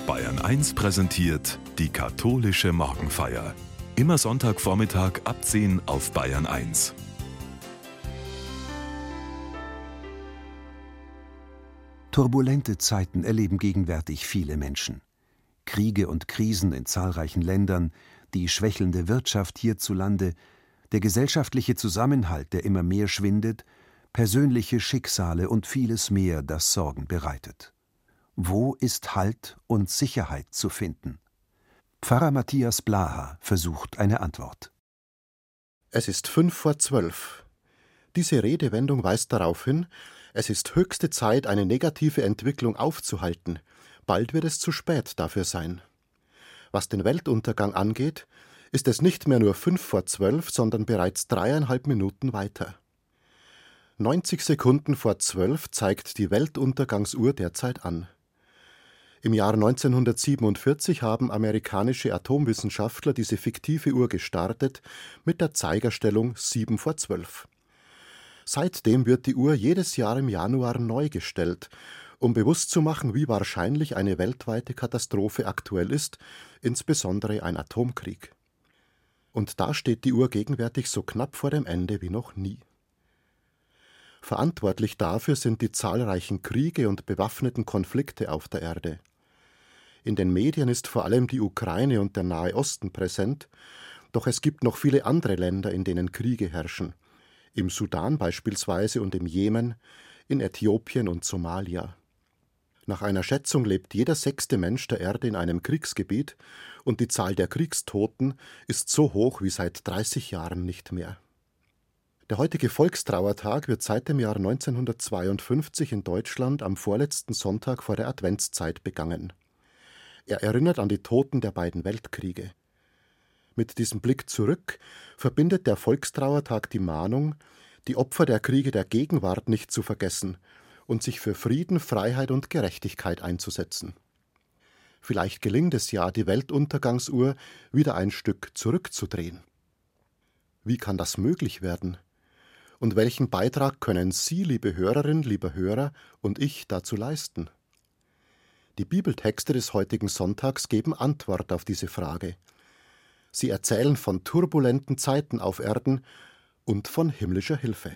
Bayern 1 präsentiert die katholische Morgenfeier. Immer Sonntagvormittag ab 10 auf Bayern 1. Turbulente Zeiten erleben gegenwärtig viele Menschen. Kriege und Krisen in zahlreichen Ländern, die schwächelnde Wirtschaft hierzulande, der gesellschaftliche Zusammenhalt, der immer mehr schwindet, persönliche Schicksale und vieles mehr, das Sorgen bereitet. Wo ist Halt und Sicherheit zu finden? Pfarrer Matthias Blaha versucht eine Antwort. Es ist 11:55. Diese Redewendung weist darauf hin, es ist höchste Zeit, eine negative Entwicklung aufzuhalten. Bald wird es zu spät dafür sein. Was den Weltuntergang angeht, ist es nicht mehr nur 11:55, sondern bereits 3,5 Minuten weiter. 90 Sekunden vor 12 zeigt die Weltuntergangsuhr derzeit an. Im Jahr 1947 haben amerikanische Atomwissenschaftler diese fiktive Uhr gestartet mit der Zeigerstellung 7:12. Seitdem wird die Uhr jedes Jahr im Januar neu gestellt, um bewusst zu machen, wie wahrscheinlich eine weltweite Katastrophe aktuell ist, insbesondere ein Atomkrieg. Und da steht die Uhr gegenwärtig so knapp vor dem Ende wie noch nie. Verantwortlich dafür sind die zahlreichen Kriege und bewaffneten Konflikte auf der Erde. In den Medien ist vor allem die Ukraine und der Nahe Osten präsent, doch es gibt noch viele andere Länder, in denen Kriege herrschen. Im Sudan beispielsweise und im Jemen, in Äthiopien und Somalia. Nach einer Schätzung lebt jeder 6. Mensch der Erde in einem Kriegsgebiet und die Zahl der Kriegstoten ist so hoch wie seit 30 Jahren nicht mehr. Der heutige Volkstrauertag wird seit dem Jahr 1952 in Deutschland am vorletzten Sonntag vor der Adventszeit begangen. Er erinnert an die Toten der beiden Weltkriege. Mit diesem Blick zurück verbindet der Volkstrauertag die Mahnung, die Opfer der Kriege der Gegenwart nicht zu vergessen und sich für Frieden, Freiheit und Gerechtigkeit einzusetzen. Vielleicht gelingt es ja, die Weltuntergangsuhr wieder ein Stück zurückzudrehen. Wie kann das möglich werden? Und welchen Beitrag können Sie, liebe Hörerin, lieber Hörer, und ich dazu leisten? Die Bibeltexte des heutigen Sonntags geben Antwort auf diese Frage. Sie erzählen von turbulenten Zeiten auf Erden und von himmlischer Hilfe.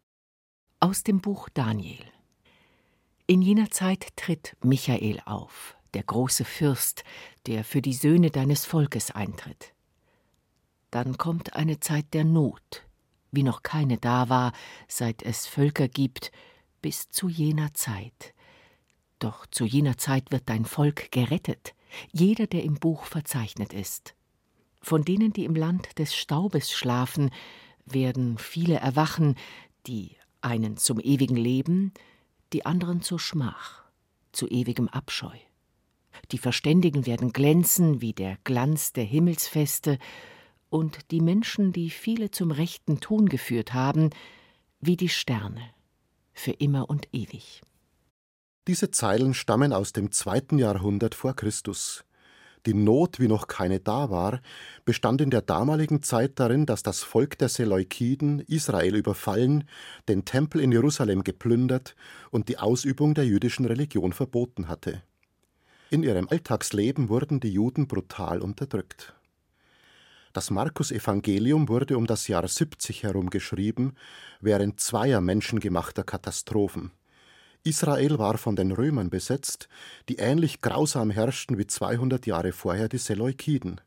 Aus dem Buch Daniel. In jener Zeit tritt Michael auf, der große Fürst, der für die Söhne deines Volkes eintritt. Dann kommt eine Zeit der Not, wie noch keine da war, seit es Völker gibt, bis zu jener Zeit. Doch zu jener Zeit wird dein Volk gerettet, jeder, der im Buch verzeichnet ist. Von denen, die im Land des Staubes schlafen, werden viele erwachen, die einen zum ewigen Leben, die anderen zur Schmach, zu ewigem Abscheu. Die Verständigen werden glänzen wie der Glanz der Himmelsfeste und die Menschen, die viele zum rechten Tun geführt haben, wie die Sterne, für immer und ewig. Diese Zeilen stammen aus dem 2. Jahrhundert vor Christus. Die Not, wie noch keine da war, bestand in der damaligen Zeit darin, dass das Volk der Seleukiden Israel überfallen, den Tempel in Jerusalem geplündert und die Ausübung der jüdischen Religion verboten hatte. In ihrem Alltagsleben wurden die Juden brutal unterdrückt. Das Markus-Evangelium wurde um das Jahr 70 herum geschrieben, während zweier menschengemachter Katastrophen. Israel war von den Römern besetzt, die ähnlich grausam herrschten wie 200 Jahre vorher die Seleukiden.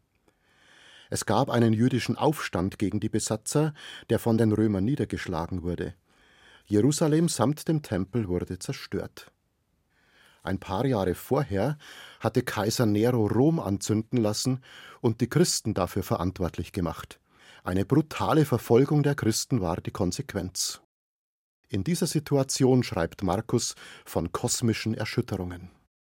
Es gab einen jüdischen Aufstand gegen die Besatzer, der von den Römern niedergeschlagen wurde. Jerusalem samt dem Tempel wurde zerstört. Ein paar Jahre vorher hatte Kaiser Nero Rom anzünden lassen und die Christen dafür verantwortlich gemacht. Eine brutale Verfolgung der Christen war die Konsequenz. In dieser Situation schreibt Markus von kosmischen Erschütterungen.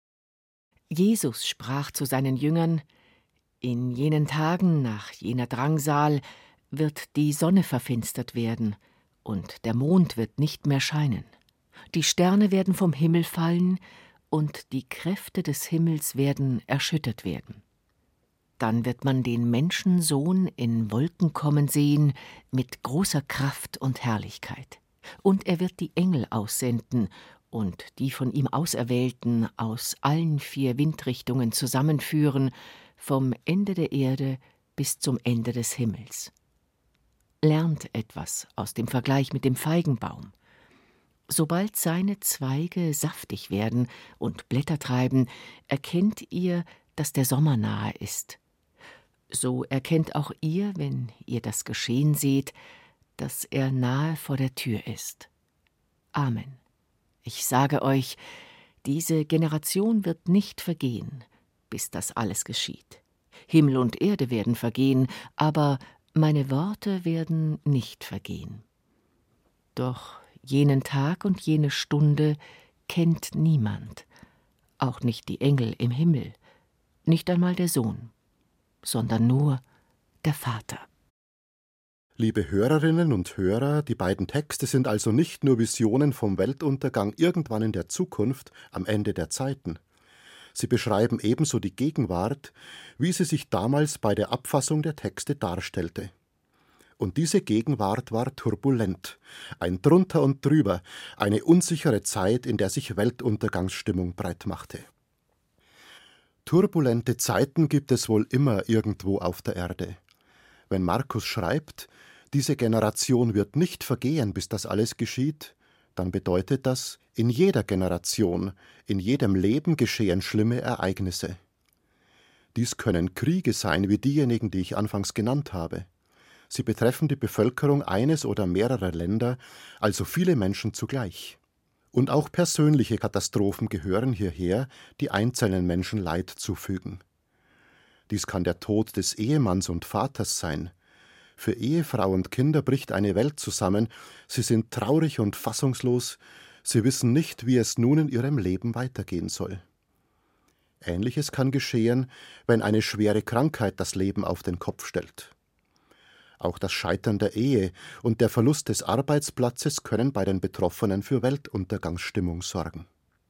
Jesus sprach zu seinen Jüngern: In jenen Tagen, nach jener Drangsal, wird die Sonne verfinstert werden, und der Mond wird nicht mehr scheinen. Die Sterne werden vom Himmel fallen, und die Kräfte des Himmels werden erschüttert werden. Dann wird man den Menschensohn in Wolken kommen sehen, mit großer Kraft und Herrlichkeit. Und er wird die Engel aussenden und die von ihm Auserwählten aus allen 4 Windrichtungen zusammenführen, vom Ende der Erde bis zum Ende des Himmels. Lernt etwas aus dem Vergleich mit dem Feigenbaum. Sobald seine Zweige saftig werden und Blätter treiben, erkennt ihr, dass der Sommer nahe ist. So erkennt auch ihr, wenn ihr das geschehen seht, dass er nahe vor der Tür ist. Amen. Ich sage euch, diese Generation wird nicht vergehen, bis das alles geschieht. Himmel und Erde werden vergehen, aber meine Worte werden nicht vergehen. Doch jenen Tag und jene Stunde kennt niemand, auch nicht die Engel im Himmel, nicht einmal der Sohn, sondern nur der Vater. Liebe Hörerinnen und Hörer, die beiden Texte sind also nicht nur Visionen vom Weltuntergang irgendwann in der Zukunft, am Ende der Zeiten. Sie beschreiben ebenso die Gegenwart, wie sie sich damals bei der Abfassung der Texte darstellte. Und diese Gegenwart war turbulent, ein Drunter und Drüber, eine unsichere Zeit, in der sich Weltuntergangsstimmung breitmachte. Turbulente Zeiten gibt es wohl immer irgendwo auf der Erde. Wenn Markus schreibt, diese Generation wird nicht vergehen, bis das alles geschieht, dann bedeutet das, in jeder Generation, in jedem Leben geschehen schlimme Ereignisse. Dies können Kriege sein, wie diejenigen, die ich anfangs genannt habe. Sie betreffen die Bevölkerung eines oder mehrerer Länder, also viele Menschen zugleich. Und auch persönliche Katastrophen gehören hierher, die einzelnen Menschen Leid zufügen. Dies kann der Tod des Ehemanns und Vaters sein. Für Ehefrau und Kinder bricht eine Welt zusammen, sie sind traurig und fassungslos, sie wissen nicht, wie es nun in ihrem Leben weitergehen soll. Ähnliches kann geschehen, wenn eine schwere Krankheit das Leben auf den Kopf stellt. Auch das Scheitern der Ehe und der Verlust des Arbeitsplatzes können bei den Betroffenen für Weltuntergangsstimmung sorgen.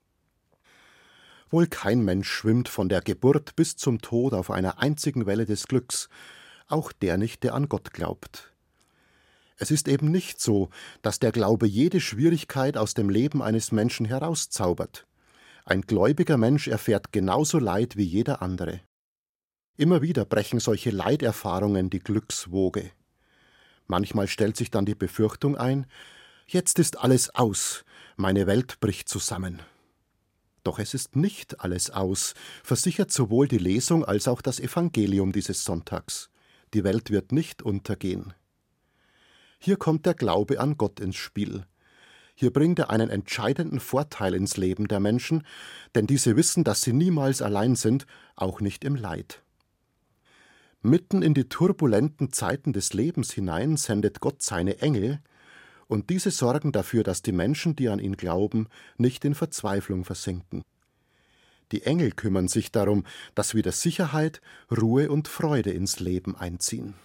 Wohl kein Mensch schwimmt von der Geburt bis zum Tod auf einer einzigen Welle des Glücks, auch der nicht, der an Gott glaubt. Es ist eben nicht so, dass der Glaube jede Schwierigkeit aus dem Leben eines Menschen herauszaubert. Ein gläubiger Mensch erfährt genauso Leid wie jeder andere. Immer wieder brechen solche Leiterfahrungen die Glückswoge. Manchmal stellt sich dann die Befürchtung ein, jetzt ist alles aus, meine Welt bricht zusammen. Doch es ist nicht alles aus, versichert sowohl die Lesung als auch das Evangelium dieses Sonntags. Die Welt wird nicht untergehen. Hier kommt der Glaube an Gott ins Spiel. Hier bringt er einen entscheidenden Vorteil ins Leben der Menschen, denn diese wissen, dass sie niemals allein sind, auch nicht im Leid. Mitten in die turbulenten Zeiten des Lebens hinein sendet Gott seine Engel, und diese sorgen dafür, dass die Menschen, die an ihn glauben, nicht in Verzweiflung versinken. Die Engel kümmern sich darum, dass wieder Sicherheit, Ruhe und Freude ins Leben einziehen.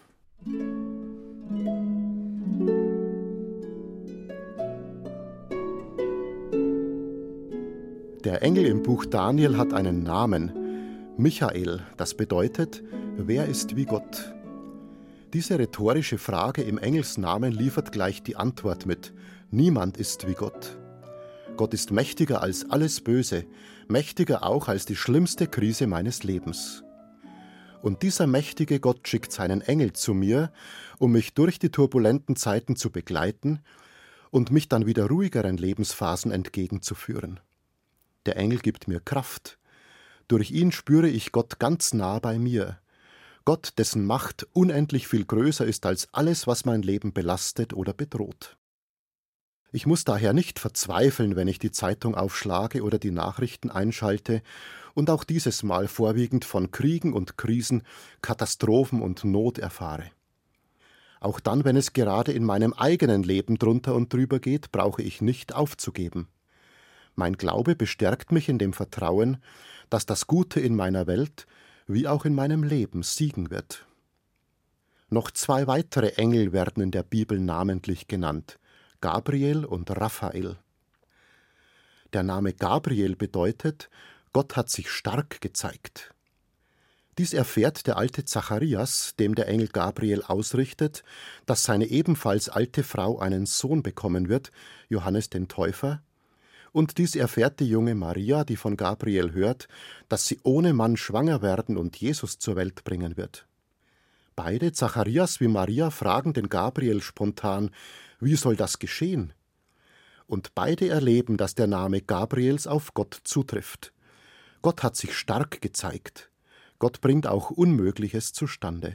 Der Engel im Buch Daniel hat einen Namen, Michael, das bedeutet, wer ist wie Gott? Diese rhetorische Frage im Engelsnamen liefert gleich die Antwort mit, niemand ist wie Gott. Gott ist mächtiger als alles Böse, mächtiger auch als die schlimmste Krise meines Lebens. Und dieser mächtige Gott schickt seinen Engel zu mir, um mich durch die turbulenten Zeiten zu begleiten und mich dann wieder ruhigeren Lebensphasen entgegenzuführen. Der Engel gibt mir Kraft. Durch ihn spüre ich Gott ganz nah bei mir. Gott, dessen Macht unendlich viel größer ist als alles, was mein Leben belastet oder bedroht. Ich muss daher nicht verzweifeln, wenn ich die Zeitung aufschlage oder die Nachrichten einschalte und auch dieses Mal vorwiegend von Kriegen und Krisen, Katastrophen und Not erfahre. Auch dann, wenn es gerade in meinem eigenen Leben drunter und drüber geht, brauche ich nicht aufzugeben. Mein Glaube bestärkt mich in dem Vertrauen, dass das Gute in meiner Welt wie auch in meinem Leben siegen wird. Noch 2 weitere Engel werden in der Bibel namentlich genannt, Gabriel und Raphael. Der Name Gabriel bedeutet, Gott hat sich stark gezeigt. Dies erfährt der alte Zacharias, dem der Engel Gabriel ausrichtet, dass seine ebenfalls alte Frau einen Sohn bekommen wird, Johannes den Täufer, Und dies erfährt die junge Maria, die von Gabriel hört, dass sie ohne Mann schwanger werden und Jesus zur Welt bringen wird. Beide, Zacharias wie Maria, fragen den Gabriel spontan, wie soll das geschehen? Und beide erleben, dass der Name Gabriels auf Gott zutrifft. Gott hat sich stark gezeigt. Gott bringt auch Unmögliches zustande.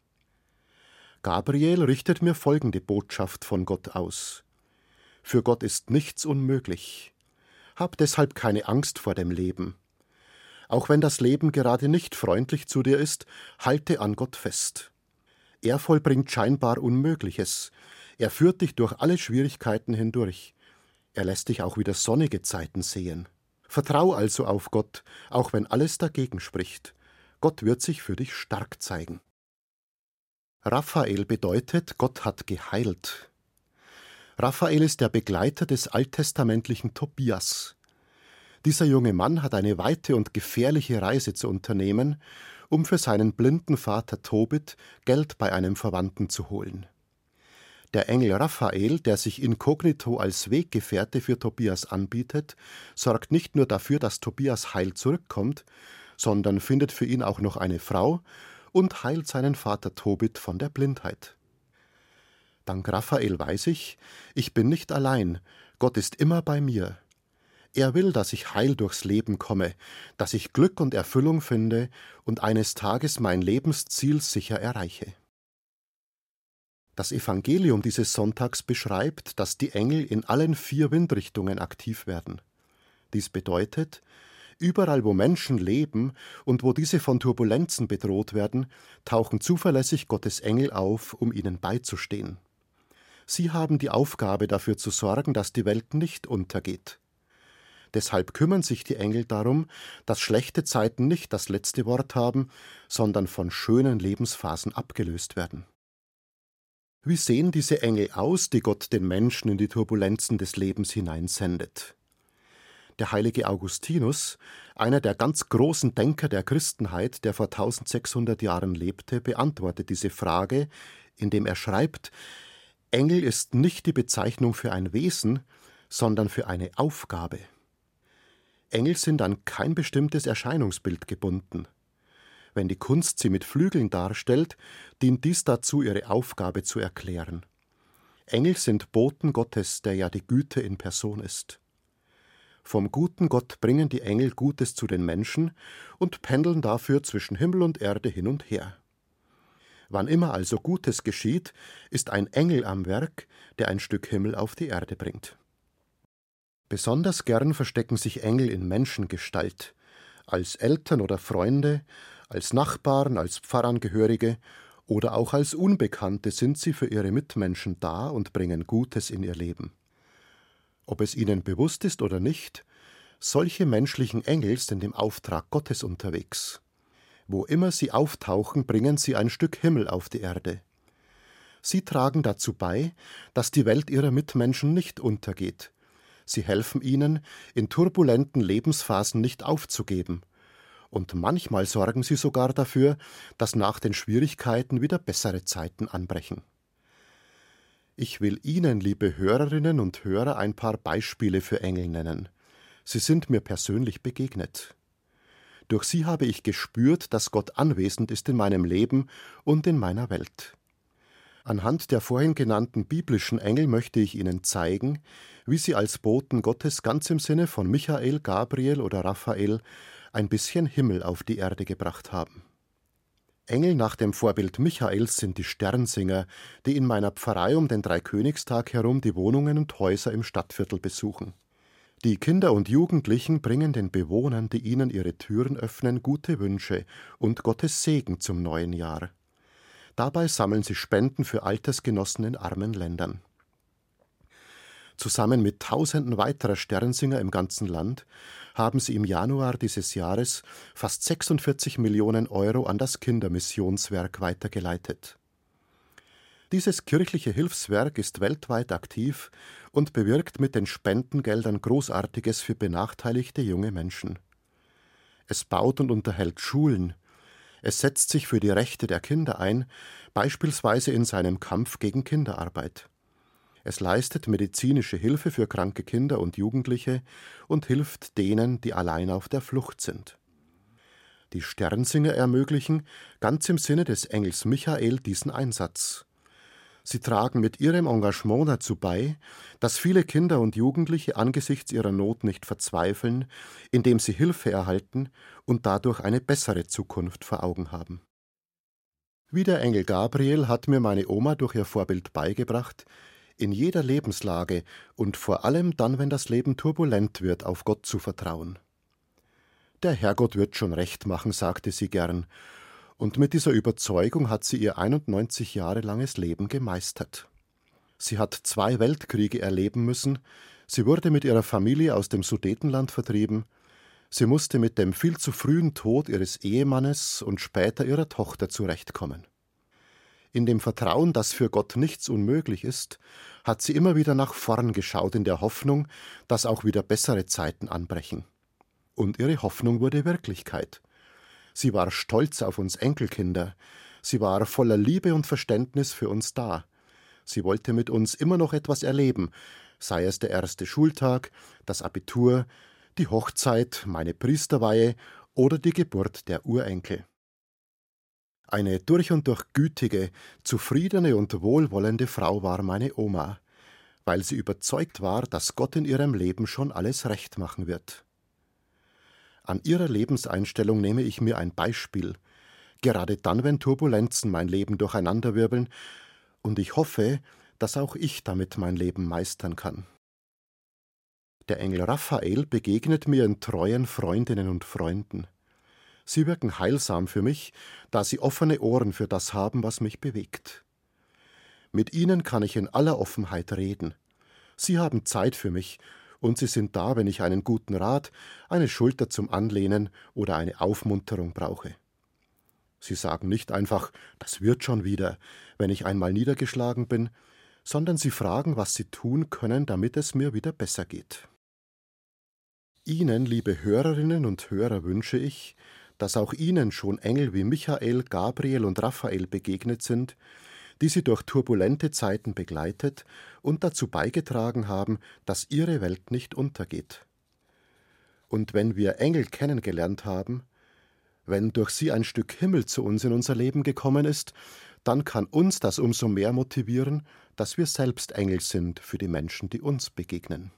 Gabriel richtet mir folgende Botschaft von Gott aus. Für Gott ist nichts unmöglich. Hab deshalb keine Angst vor dem Leben. Auch wenn das Leben gerade nicht freundlich zu dir ist, halte an Gott fest. Er vollbringt scheinbar Unmögliches. Er führt dich durch alle Schwierigkeiten hindurch. Er lässt dich auch wieder sonnige Zeiten sehen. Vertrau also auf Gott, auch wenn alles dagegen spricht. Gott wird sich für dich stark zeigen. Raphael bedeutet, Gott hat geheilt. Raphael ist der Begleiter des alttestamentlichen Tobias. Dieser junge Mann hat eine weite und gefährliche Reise zu unternehmen, um für seinen blinden Vater Tobit Geld bei einem Verwandten zu holen. Der Engel Raphael, der sich inkognito als Weggefährte für Tobias anbietet, sorgt nicht nur dafür, dass Tobias heil zurückkommt, sondern findet für ihn auch noch eine Frau und heilt seinen Vater Tobit von der Blindheit. Dank Raphael weiß ich bin nicht allein, Gott ist immer bei mir. Er will, dass ich heil durchs Leben komme, dass ich Glück und Erfüllung finde und eines Tages mein Lebensziel sicher erreiche. Das Evangelium dieses Sonntags beschreibt, dass die Engel in allen 4 Windrichtungen aktiv werden. Dies bedeutet, überall wo Menschen leben und wo diese von Turbulenzen bedroht werden, tauchen zuverlässig Gottes Engel auf, um ihnen beizustehen. Sie haben die Aufgabe, dafür zu sorgen, dass die Welt nicht untergeht. Deshalb kümmern sich die Engel darum, dass schlechte Zeiten nicht das letzte Wort haben, sondern von schönen Lebensphasen abgelöst werden. Wie sehen diese Engel aus, die Gott den Menschen in die Turbulenzen des Lebens hineinsendet? Der heilige Augustinus, einer der ganz großen Denker der Christenheit, der vor 1600 Jahren lebte, beantwortet diese Frage, indem er schreibt: Engel ist nicht die Bezeichnung für ein Wesen, sondern für eine Aufgabe. Engel sind an kein bestimmtes Erscheinungsbild gebunden. Wenn die Kunst sie mit Flügeln darstellt, dient dies dazu, ihre Aufgabe zu erklären. Engel sind Boten Gottes, der ja die Güte in Person ist. Vom guten Gott bringen die Engel Gutes zu den Menschen und pendeln dafür zwischen Himmel und Erde hin und her. Wann immer also Gutes geschieht, ist ein Engel am Werk, der ein Stück Himmel auf die Erde bringt. Besonders gern verstecken sich Engel in Menschengestalt, als Eltern oder Freunde, als Nachbarn, als Pfarrangehörige oder auch als Unbekannte sind sie für ihre Mitmenschen da und bringen Gutes in ihr Leben. Ob es ihnen bewusst ist oder nicht, solche menschlichen Engel sind im Auftrag Gottes unterwegs. Wo immer sie auftauchen, bringen sie ein Stück Himmel auf die Erde. Sie tragen dazu bei, dass die Welt ihrer Mitmenschen nicht untergeht. Sie helfen ihnen, in turbulenten Lebensphasen nicht aufzugeben. Und manchmal sorgen sie sogar dafür, dass nach den Schwierigkeiten wieder bessere Zeiten anbrechen. Ich will Ihnen, liebe Hörerinnen und Hörer, ein paar Beispiele für Engel nennen. Sie sind mir persönlich begegnet. Durch sie habe ich gespürt, dass Gott anwesend ist in meinem Leben und in meiner Welt. Anhand der vorhin genannten biblischen Engel möchte ich Ihnen zeigen, wie sie als Boten Gottes ganz im Sinne von Michael, Gabriel oder Raphael ein bisschen Himmel auf die Erde gebracht haben. Engel nach dem Vorbild Michaels sind die Sternsinger, die in meiner Pfarrei um den Dreikönigstag herum die Wohnungen und Häuser im Stadtviertel besuchen. Die Kinder und Jugendlichen bringen den Bewohnern, die ihnen ihre Türen öffnen, gute Wünsche und Gottes Segen zum neuen Jahr. Dabei sammeln sie Spenden für Altersgenossen in armen Ländern. Zusammen mit Tausenden weiterer Sternsinger im ganzen Land haben sie im Januar dieses Jahres fast 46 Millionen Euro an das Kindermissionswerk weitergeleitet. Dieses kirchliche Hilfswerk ist weltweit aktiv und bewirkt mit den Spendengeldern Großartiges für benachteiligte junge Menschen. Es baut und unterhält Schulen. Es setzt sich für die Rechte der Kinder ein, beispielsweise in seinem Kampf gegen Kinderarbeit. Es leistet medizinische Hilfe für kranke Kinder und Jugendliche und hilft denen, die allein auf der Flucht sind. Die Sternsinger ermöglichen, ganz im Sinne des Engels Michael, diesen Einsatz. Sie tragen mit ihrem Engagement dazu bei, dass viele Kinder und Jugendliche angesichts ihrer Not nicht verzweifeln, indem sie Hilfe erhalten und dadurch eine bessere Zukunft vor Augen haben. Wie der Engel Gabriel hat mir meine Oma durch ihr Vorbild beigebracht, in jeder Lebenslage und vor allem dann, wenn das Leben turbulent wird, auf Gott zu vertrauen. Der Herrgott wird schon recht machen, sagte sie gern, und mit dieser Überzeugung hat sie ihr 91 Jahre langes Leben gemeistert. Sie hat 2 Weltkriege erleben müssen, sie wurde mit ihrer Familie aus dem Sudetenland vertrieben, sie musste mit dem viel zu frühen Tod ihres Ehemannes und später ihrer Tochter zurechtkommen. In dem Vertrauen, dass für Gott nichts unmöglich ist, hat sie immer wieder nach vorn geschaut in der Hoffnung, dass auch wieder bessere Zeiten anbrechen. Und ihre Hoffnung wurde Wirklichkeit. Sie war stolz auf uns Enkelkinder. Sie war voller Liebe und Verständnis für uns da. Sie wollte mit uns immer noch etwas erleben, sei es der erste Schultag, das Abitur, die Hochzeit, meine Priesterweihe oder die Geburt der Urenkel. Eine durch und durch gütige, zufriedene und wohlwollende Frau war meine Oma, weil sie überzeugt war, dass Gott in ihrem Leben schon alles recht machen wird. An ihrer Lebenseinstellung nehme ich mir ein Beispiel, gerade dann, wenn Turbulenzen mein Leben durcheinanderwirbeln, und ich hoffe, dass auch ich damit mein Leben meistern kann. Der Engel Raphael begegnet mir in treuen Freundinnen und Freunden. Sie wirken heilsam für mich, da sie offene Ohren für das haben, was mich bewegt. Mit ihnen kann ich in aller Offenheit reden. Sie haben Zeit für mich, und sie sind da, wenn ich einen guten Rat, eine Schulter zum Anlehnen oder eine Aufmunterung brauche. Sie sagen nicht einfach, das wird schon wieder, wenn ich einmal niedergeschlagen bin, sondern sie fragen, was sie tun können, damit es mir wieder besser geht. Ihnen, liebe Hörerinnen und Hörer, wünsche ich, dass auch Ihnen schon Engel wie Michael, Gabriel und Raphael begegnet sind, die Sie durch turbulente Zeiten begleitet und dazu beigetragen haben, dass Ihre Welt nicht untergeht. Und wenn wir Engel kennengelernt haben, wenn durch sie ein Stück Himmel zu uns in unser Leben gekommen ist, dann kann uns das umso mehr motivieren, dass wir selbst Engel sind für die Menschen, die uns begegnen.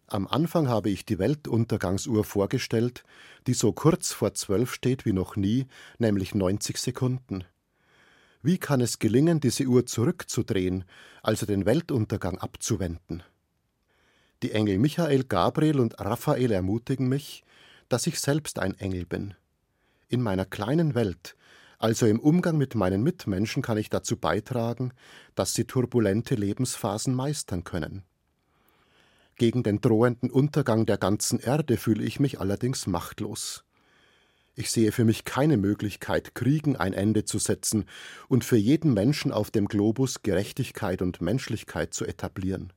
Am Anfang habe ich die Weltuntergangsuhr vorgestellt, die so kurz vor 12 steht wie noch nie, nämlich 90 Sekunden. Wie kann es gelingen, diese Uhr zurückzudrehen, also den Weltuntergang abzuwenden? Die Engel Michael, Gabriel und Raphael ermutigen mich, dass ich selbst ein Engel bin. In meiner kleinen Welt, also im Umgang mit meinen Mitmenschen, kann ich dazu beitragen, dass sie turbulente Lebensphasen meistern können. Gegen den drohenden Untergang der ganzen Erde fühle ich mich allerdings machtlos. Ich sehe für mich keine Möglichkeit, Kriegen ein Ende zu setzen und für jeden Menschen auf dem Globus Gerechtigkeit und Menschlichkeit zu etablieren.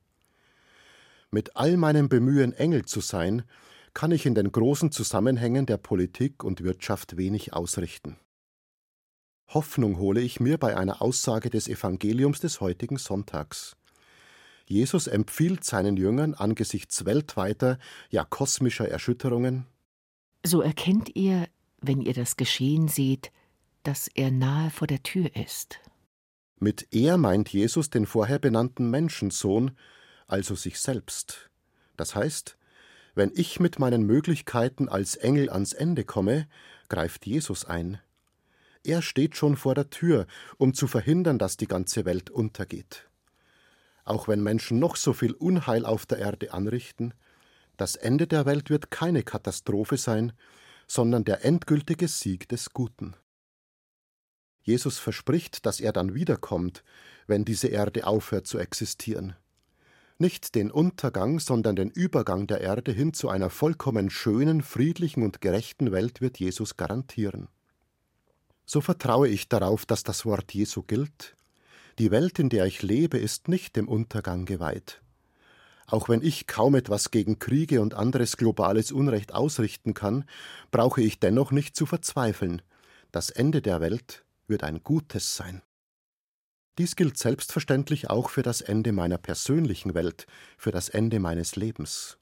Mit all meinem Bemühen, Engel zu sein, kann ich in den großen Zusammenhängen der Politik und Wirtschaft wenig ausrichten. Hoffnung hole ich mir bei einer Aussage des Evangeliums des heutigen Sonntags. Jesus empfiehlt seinen Jüngern angesichts weltweiter, ja kosmischer Erschütterungen: So erkennt ihr, wenn ihr das Geschehen seht, dass er nahe vor der Tür ist. Mit er meint Jesus den vorher benannten Menschensohn, also sich selbst. Das heißt, wenn ich mit meinen Möglichkeiten als Engel ans Ende komme, greift Jesus ein. Er steht schon vor der Tür, um zu verhindern, dass die ganze Welt untergeht. Auch wenn Menschen noch so viel Unheil auf der Erde anrichten, das Ende der Welt wird keine Katastrophe sein, sondern der endgültige Sieg des Guten. Jesus verspricht, dass er dann wiederkommt, wenn diese Erde aufhört zu existieren. Nicht den Untergang, sondern den Übergang der Erde hin zu einer vollkommen schönen, friedlichen und gerechten Welt wird Jesus garantieren. So vertraue ich darauf, dass das Wort Jesu gilt: Die Welt, in der ich lebe, ist nicht dem Untergang geweiht. Auch wenn ich kaum etwas gegen Kriege und anderes globales Unrecht ausrichten kann, brauche ich dennoch nicht zu verzweifeln. Das Ende der Welt wird ein gutes sein. Dies gilt selbstverständlich auch für das Ende meiner persönlichen Welt, für das Ende meines Lebens.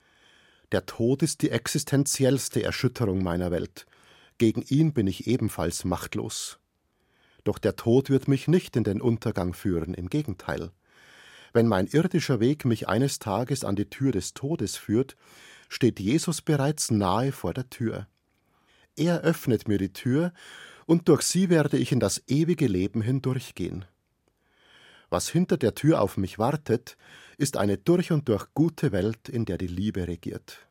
Der Tod ist die existenziellste Erschütterung meiner Welt. Gegen ihn bin ich ebenfalls machtlos. Doch der Tod wird mich nicht in den Untergang führen, im Gegenteil. Wenn mein irdischer Weg mich eines Tages an die Tür des Todes führt, steht Jesus bereits nahe vor der Tür. Er öffnet mir die Tür, und durch sie werde ich in das ewige Leben hindurchgehen. Was hinter der Tür auf mich wartet, ist eine durch und durch gute Welt, in der die Liebe regiert.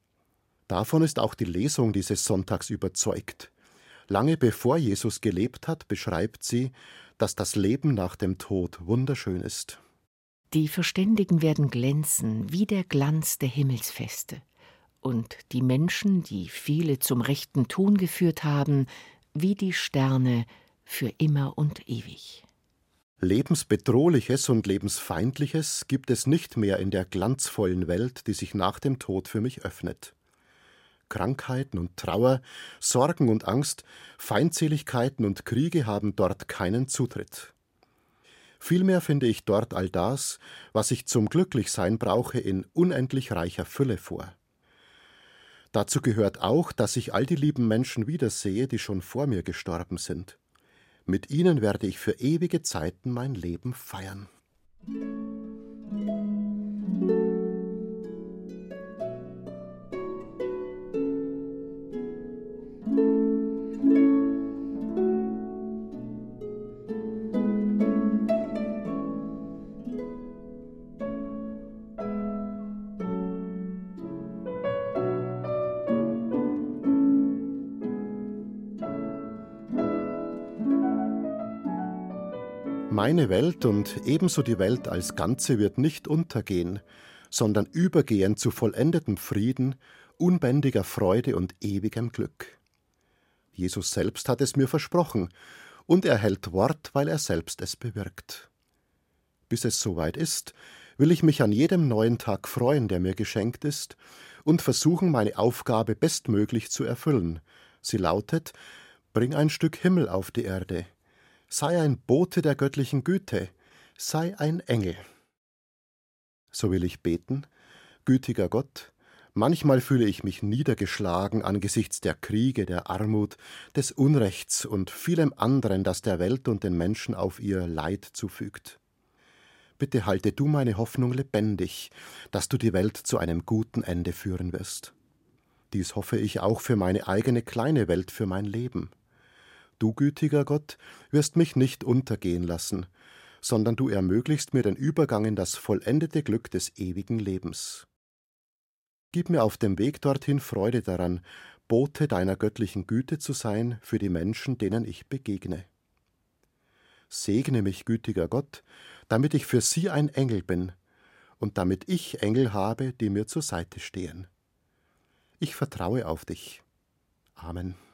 Davon ist auch die Lesung dieses Sonntags überzeugt. Lange bevor Jesus gelebt hat, beschreibt sie, dass das Leben nach dem Tod wunderschön ist. Die Verständigen werden glänzen wie der Glanz der Himmelsfeste, und die Menschen, die viele zum rechten Tun geführt haben, wie die Sterne für immer und ewig. Lebensbedrohliches und Lebensfeindliches gibt es nicht mehr in der glanzvollen Welt, die sich nach dem Tod für mich öffnet. Krankheiten und Trauer, Sorgen und Angst, Feindseligkeiten und Kriege haben dort keinen Zutritt. Vielmehr finde ich dort all das, was ich zum Glücklichsein brauche, in unendlich reicher Fülle vor. Dazu gehört auch, dass ich all die lieben Menschen wiedersehe, die schon vor mir gestorben sind. Mit ihnen werde ich für ewige Zeiten mein Leben feiern. Meine Welt und ebenso die Welt als Ganze wird nicht untergehen, sondern übergehen zu vollendetem Frieden, unbändiger Freude und ewigem Glück. Jesus selbst hat es mir versprochen, und er hält Wort, weil er selbst es bewirkt. Bis es soweit ist, will ich mich an jedem neuen Tag freuen, der mir geschenkt ist, und versuchen, meine Aufgabe bestmöglich zu erfüllen. Sie lautet: Bring ein Stück Himmel auf die Erde. Sei ein Bote der göttlichen Güte, sei ein Engel. So will ich beten: Gütiger Gott, manchmal fühle ich mich niedergeschlagen angesichts der Kriege, der Armut, des Unrechts und vielem anderen, das der Welt und den Menschen auf ihr Leid zufügt. bitte halte du meine Hoffnung lebendig, dass du die Welt zu einem guten Ende führen wirst. Dies hoffe ich auch für meine eigene kleine Welt, für mein Leben. Du, gütiger Gott, wirst mich nicht untergehen lassen, sondern du ermöglichst mir den Übergang in das vollendete Glück des ewigen Lebens. Gib mir auf dem Weg dorthin Freude daran, Bote deiner göttlichen Güte zu sein für die Menschen, denen ich begegne. Segne mich, gütiger Gott, damit ich für sie ein Engel bin und damit ich Engel habe, die mir zur Seite stehen. Ich vertraue auf dich. Amen.